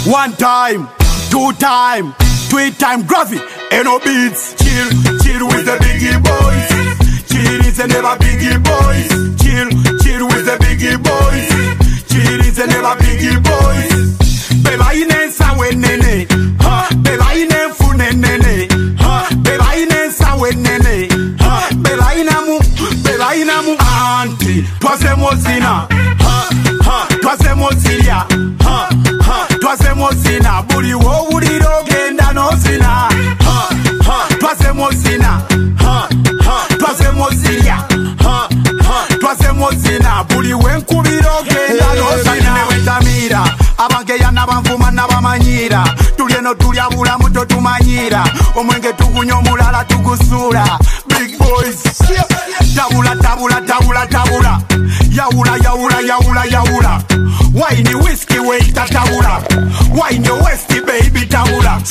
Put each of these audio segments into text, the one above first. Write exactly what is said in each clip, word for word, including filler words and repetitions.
One time, two time, three time, gravity, and no beats. Chill, chill with the biggie boys. Chill is a never biggie boys. Chill, chill with the biggie boys. Chill is a never biggie boys. Beba ine sawe nene, ha. Beba ine fune nene, ha. Beba ine sawe nene, ha. Beba inamu, beba inamu. Auntie, twase mozina, ha, ha. Twase mozilia, ha, ha. Twase mozina, buri wo buri rogenda no zina, ha, ha. Twase mozina, ha, ha. Twase mozilia, ha, ha. Twase mozina, buri wenkubiro genda no zina. Wetamira, abangeya n'abanvuma n'abamanyira, tulyeno tulya bulamu totumanyira, omwenge tugunya omulala tugusuula. Big boys, tabula tabula tabula tabula, yawula yawula yawula yawula, wine whiskey waita tabula, wine your westy baby tabula.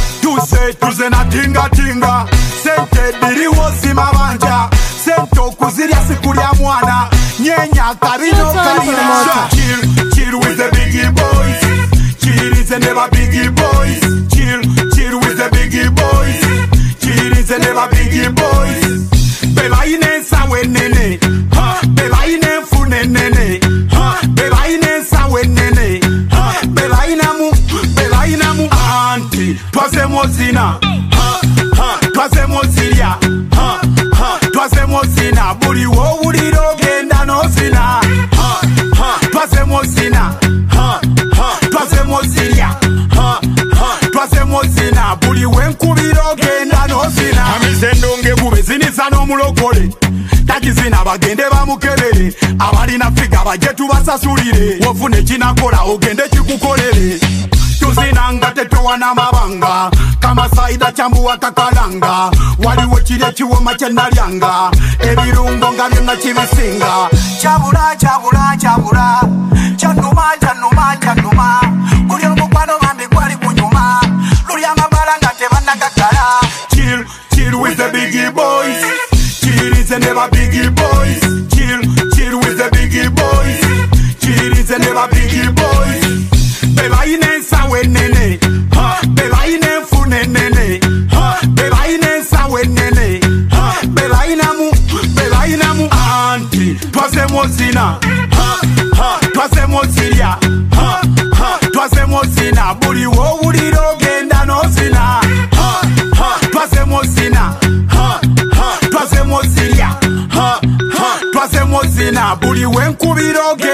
Tuse tuze na tinga tinga, sente diri wosi mabanja, sento kuzirya sikulya mwana, nyenya kabino kalina. Chill, chill with the biggie boys. Chill is a never biggie boys. Chill, chill with the biggie boys. Chill is a never biggie boys. Beba ine sawe nene, ha. Beba ine fune nene, ha. Beba ine sawe nene, ha. Beba inamu, beba inamu. Auntie, twase mozina, ha, ha. Twase mozilia, ha, ha. Twase mozina, buri wo buri rogenda no zina, ha, ha. Twase mozina, ha, ha. Twase mozilia, ha, ha. Twase mozina, buri wenkubiro genda no zina. Amisendonge bube zinisa n'omulokole, takizina bagende bamukebere, abalina figa baje tubasasulire, wofune kinakola ogende kikukolere. Tuzinanga tetowa n'amabanga, kama saida chambuwa kakalanga, waliwo kiri kiwoma kyenalyanga, ebirungo nga byonna kibisinga. Chabula chabula chabula, chanuma chanuma chanuma, kuli omukwano bambi gwali kunyuma, luli amabala nga tebanagagala. Chill, chill with the biggie boys. Chill is a never biggie boys. Chill, chill with the biggie boys. Chill is a never biggie boys. Beba ine sawe nene, ha. Beba ine fune nene, ha. Beba ine sawe nene, ha. Beba inamu, beba inamu. Auntie, twase mozina, ha, ha. Twase mozilia, ha, ha. Twase mozina, buri wo buri rogenda no zina, ha, ha. Twase mozina, ha, ha. Twase mozilia, ha, ha. Twase mozina, buri wenkubiro genda